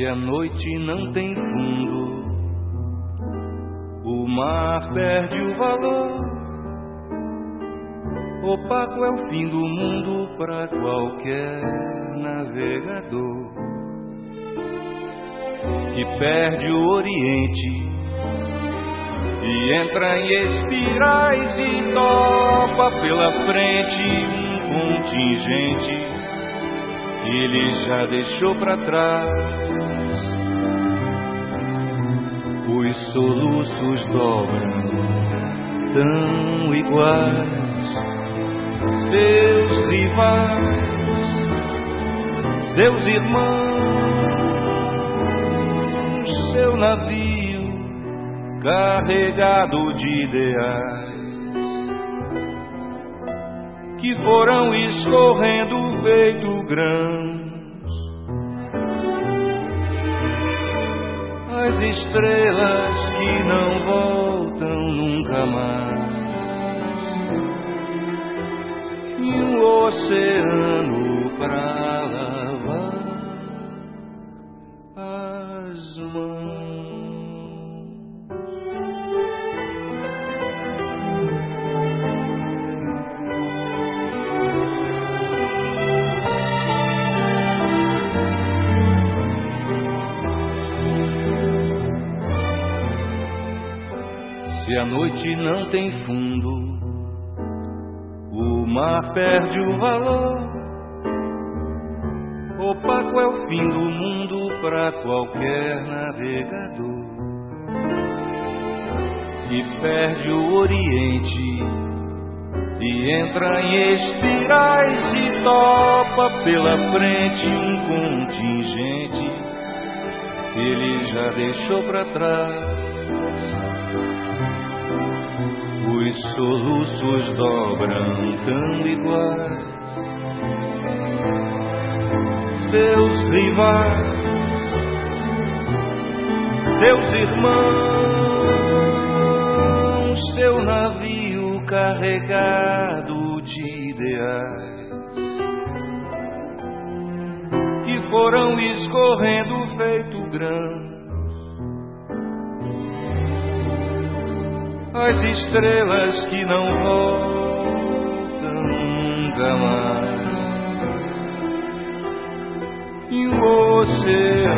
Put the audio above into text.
a noite não tem fundo, o mar perde o valor. Opaco é o fim do mundo para qualquer navegador que perde o Oriente e entra em espirais e topa pela frente um contingente que ele já deixou para trás. Os soluços dobram tão iguais, seus rivais, seus irmãos, seu navio carregado de ideais que foram escorrendo feito grãos. As estrelas que não voltam nunca mais, e o oceano pra lavar as mãos. Se a noite não tem fundo, o mar perde o valor. Opaco é o fim do mundo para qualquer navegador que perde o Oriente e entra em espirais e topa pela frente um contingente que ele já deixou para trás. Os soluços dobram tão iguais, seus rivais, seus irmãos, seu navio carregado de ideais que foram escorrendo feito grãos. As estrelas que não voltam nunca mais, e o oceano